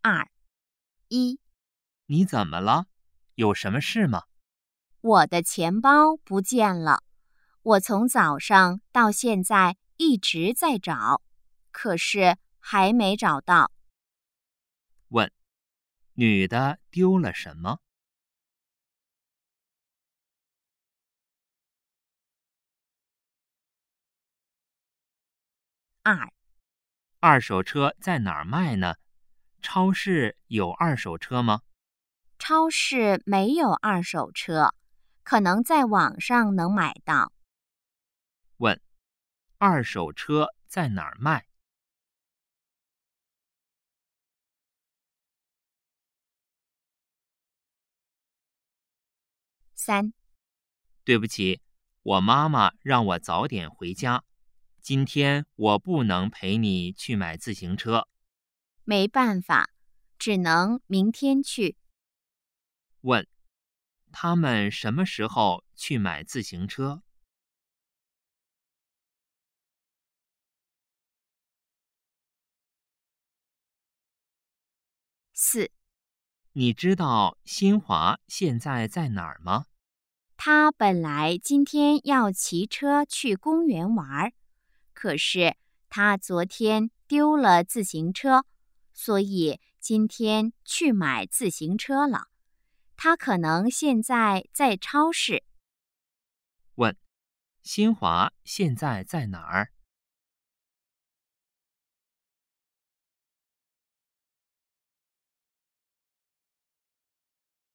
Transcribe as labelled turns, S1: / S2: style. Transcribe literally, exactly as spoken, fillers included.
S1: 二、一，
S2: 你怎么了？有什么事吗？
S1: 我的钱包不见了，我从早上到现在一直在找，可是还没找到。
S2: 问，女的丢了什么？
S1: 二、
S2: 二手车在哪儿卖呢？超市有二手车吗？
S1: 超市没有二手车，可能在网上能买到。
S2: 问，二手车在哪儿卖？
S1: 三、
S2: 对不起，我妈妈让我早点回家，今天我不能陪你去买自行车。
S1: 没办法，只能明天去。
S2: 问，他们什么时候去买自行车？
S1: 四、
S2: 你知道新华现在在哪儿吗？
S1: 他本来今天要骑车去公园玩，可是他昨天丢了自行车，所以今天去买自行车了。他可能现在在超市。
S2: 问，新华现在在哪儿？